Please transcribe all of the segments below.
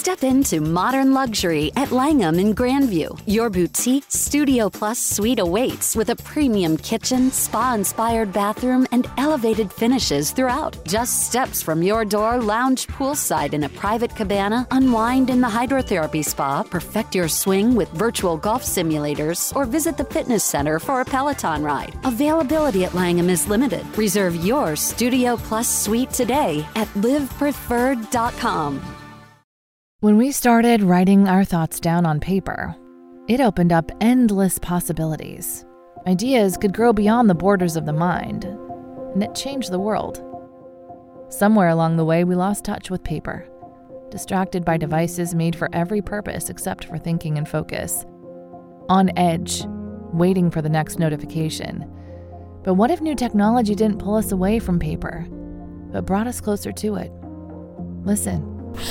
Step into modern luxury at Langham in Grandview. Your boutique Studio Plus suite awaits with a premium kitchen, spa-inspired bathroom, and elevated finishes throughout. Just steps from your door, lounge poolside in a private cabana, unwind in the hydrotherapy spa, perfect your swing with virtual golf simulators, or visit the fitness center for a Peloton ride. Availability at Langham is limited. Reserve your Studio Plus suite today at livepreferred.com. When we started writing our thoughts down on paper, it opened up endless possibilities. Ideas could grow beyond the borders of the mind, and it changed the world. Somewhere along the way, we lost touch with paper, distracted by devices made for every purpose except for thinking and focus. On edge, waiting for the next notification. But what if new technology didn't pull us away from paper, but brought us closer to it? Listen.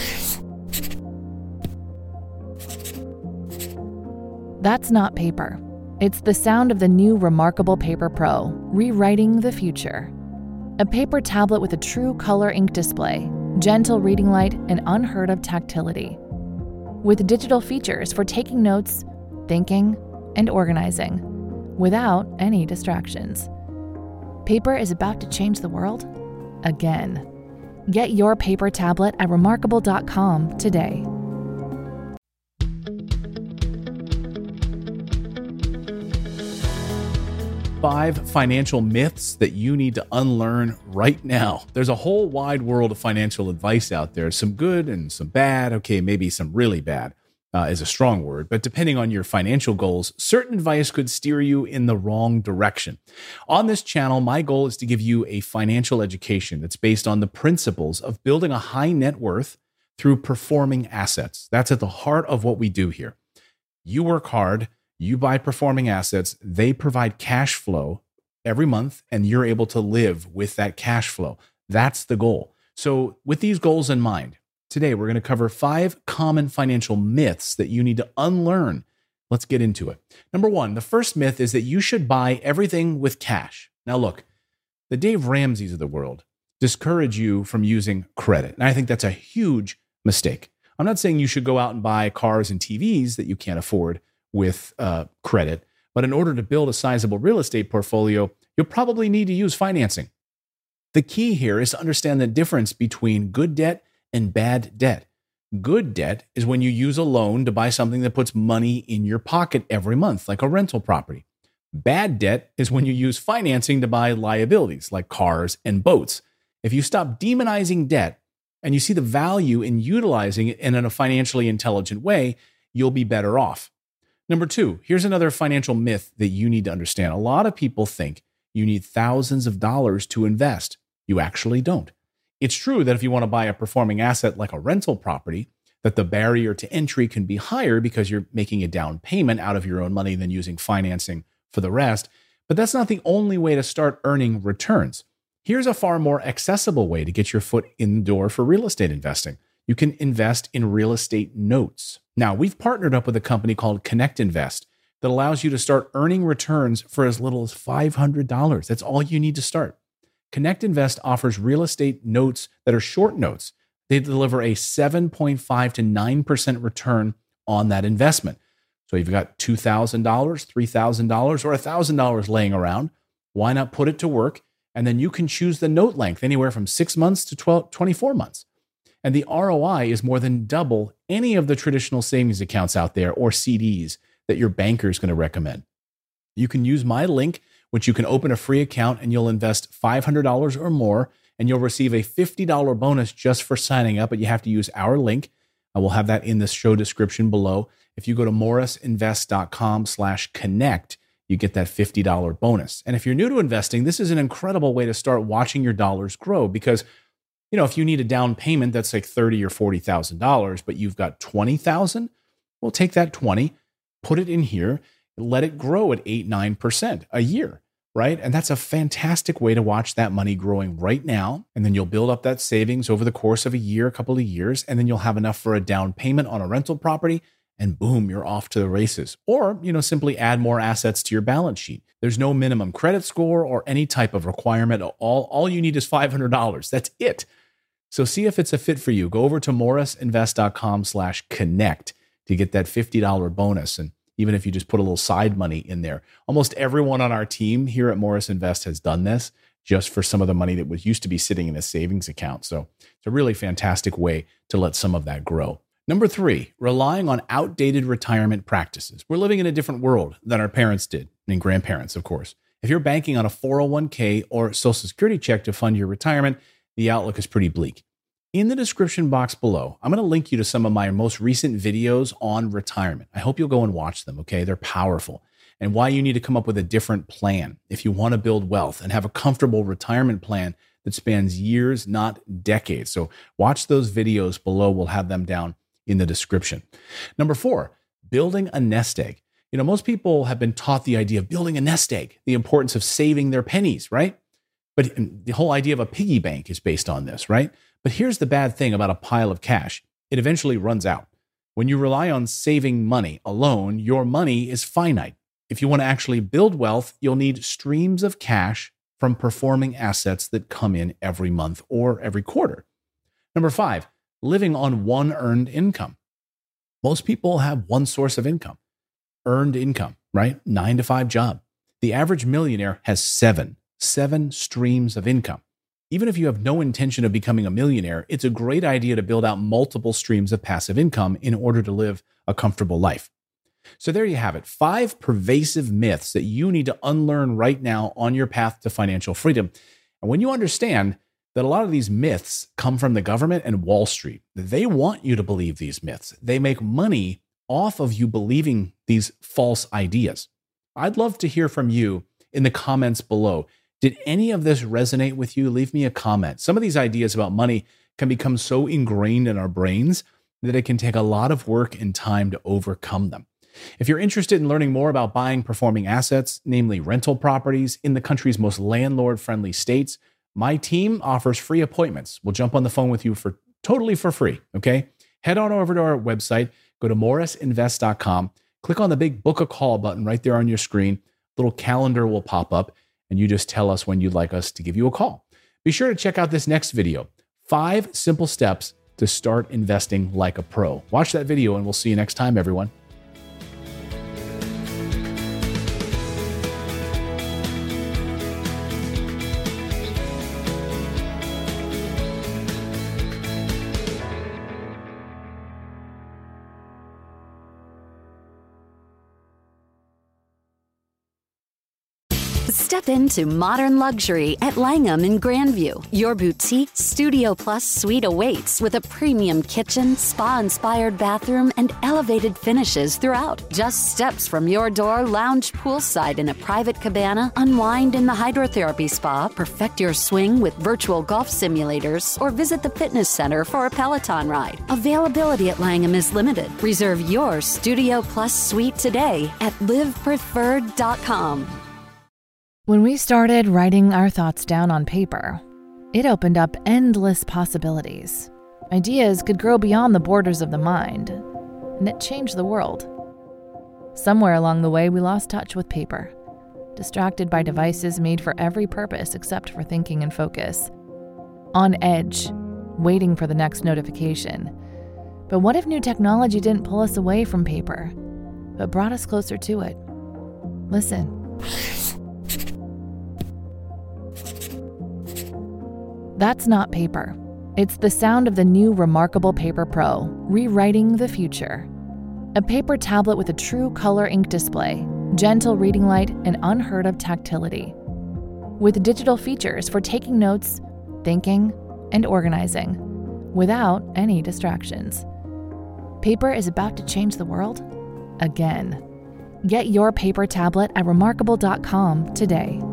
That's not paper. It's the sound of the new Remarkable Paper Pro, rewriting the future. A paper tablet with a true color ink display, gentle reading light, and unheard of tactility. With digital features for taking notes, thinking, and organizing, without any distractions. Paper is about to change the world again. Get your paper tablet at remarkable.com today. 5 financial myths that you need to unlearn right now. There's a whole wide world of financial advice out there, some good and some bad. Okay, maybe some really bad is a strong word, but depending on your financial goals, certain advice could steer you in the wrong direction. On this channel, my goal is to give you a financial education that's based on the principles of building a high net worth through performing assets. That's at the heart of what we do here. You work hard, you buy performing assets, they provide cash flow every month, and you're able to live with that cash flow. That's the goal. So with these goals in mind, today we're going to cover 5 common financial myths that you need to unlearn. Let's get into it. Number 1, the first myth is that you should buy everything with cash. Now look, the Dave Ramseys of the world discourage you from using credit, and I think that's a huge mistake. I'm not saying you should go out and buy cars and TVs that you can't afford with credit, but in order to build a sizable real estate portfolio, you'll probably need to use financing. The key here is to understand the difference between good debt and bad debt. Good debt is when you use a loan to buy something that puts money in your pocket every month, like a rental property. Bad debt is when you use financing to buy liabilities, like cars and boats. If you stop demonizing debt and you see the value in utilizing it in a financially intelligent way, you'll be better off. Number 2, here's another financial myth that you need to understand. A lot of people think you need thousands of dollars to invest. You actually don't. It's true that if you want to buy a performing asset like a rental property, that the barrier to entry can be higher because you're making a down payment out of your own money than using financing for the rest. But that's not the only way to start earning returns. Here's a far more accessible way to get your foot in the door for real estate investing. You can invest in real estate notes. Now, we've partnered up with a company called Connect Invest that allows you to start earning returns for as little as $500. That's all you need to start. Connect Invest offers real estate notes that are short notes. They deliver a 7.5 to 9% return on that investment. So if you've got $2,000, $3,000, or $1,000 laying around, why not put it to work? And then you can choose the note length anywhere from 6 months to 24 months. And the ROI is more than double any of the traditional savings accounts out there or CDs that your banker is going to recommend. You can use my link, which you can open a free account and you'll invest $500 or more, and you'll receive a $50 bonus just for signing up, but you have to use our link. I will have that in the show description below. If you go to morrisinvest.com/connect, you get that $50 bonus. And if you're new to investing, this is an incredible way to start watching your dollars grow because if you need a down payment that's like $30,000 or $40,000, but you've got $20,000, well, take that 20, put it in here, let it grow at 8-9% a year, right? And that's a fantastic way to watch that money growing right now. And then you'll build up that savings over the course of a year, a couple of years, and then you'll have enough for a down payment on a rental property, and boom, you're off to the races. Or, simply add more assets to your balance sheet. There's no minimum credit score or any type of requirement. All you need is $500. That's it. So see if it's a fit for you. Go over to morrisinvest.com/connect to get that $50 bonus. And even if you just put a little side money in there, almost everyone on our team here at Morris Invest has done this just for some of the money that was used to be sitting in a savings account. So it's a really fantastic way to let some of that grow. Number 3, relying on outdated retirement practices. We're living in a different world than our parents did, and grandparents, of course. If you're banking on a 401k or Social Security check to fund your retirement, the outlook is pretty bleak. In the description box below, I'm going to link you to some of my most recent videos on retirement. I hope you'll go and watch them, okay? They're powerful. And why you need to come up with a different plan if you want to build wealth and have a comfortable retirement plan that spans years, not decades. So watch those videos below. We'll have them down in the description. Number 4, building a nest egg. You know, most people have been taught the idea of building a nest egg, the importance of saving their pennies, right? But the whole idea of a piggy bank is based on this, right? But here's the bad thing about a pile of cash. It eventually runs out. When you rely on saving money alone, your money is finite. If you want to actually build wealth, you'll need streams of cash from performing assets that come in every month or every quarter. Number 5, living on one earned income. Most people have one source of income, earned income, right? 9-to-5 job. The average millionaire has seven streams of income. Even if you have no intention of becoming a millionaire, it's a great idea to build out multiple streams of passive income in order to live a comfortable life. So there you have it, 5 pervasive myths that you need to unlearn right now on your path to financial freedom. And when you understand that a lot of these myths come from the government and Wall Street, they want you to believe these myths. They make money off of you believing these false ideas. I'd love to hear from you in the comments below. Did any of this resonate with you? Leave me a comment. Some of these ideas about money can become so ingrained in our brains that it can take a lot of work and time to overcome them. If you're interested in learning more about buying performing assets, namely rental properties in the country's most landlord-friendly states, my team offers free appointments. We'll jump on the phone with you totally for free, okay? Head on over to our website, go to morrisinvest.com, click on the big book a call button right there on your screen. A little calendar will pop up, and you just tell us when you'd like us to give you a call. Be sure to check out this next video, 5 simple steps to start investing like a pro. Watch that video, and we'll see you next time, everyone. Step into modern luxury at Langham in Grandview. Your boutique Studio Plus suite awaits with a premium kitchen, spa-inspired bathroom, and elevated finishes throughout. Just steps from your door, lounge poolside in a private cabana, unwind in the hydrotherapy spa, perfect your swing with virtual golf simulators, or visit the fitness center for a Peloton ride. Availability at Langham is limited. Reserve your Studio Plus suite today at livepreferred.com. When we started writing our thoughts down on paper, it opened up endless possibilities. Ideas could grow beyond the borders of the mind, and it changed the world. Somewhere along the way, we lost touch with paper, distracted by devices made for every purpose except for thinking and focus. On edge, waiting for the next notification. But what if new technology didn't pull us away from paper, but brought us closer to it? Listen. That's not paper. It's the sound of the new Remarkable Paper Pro, rewriting the future. A paper tablet with a true color ink display, gentle reading light, and unheard of tactility. With digital features for taking notes, thinking, and organizing, without any distractions. Paper is about to change the world again. Get your paper tablet at remarkable.com today.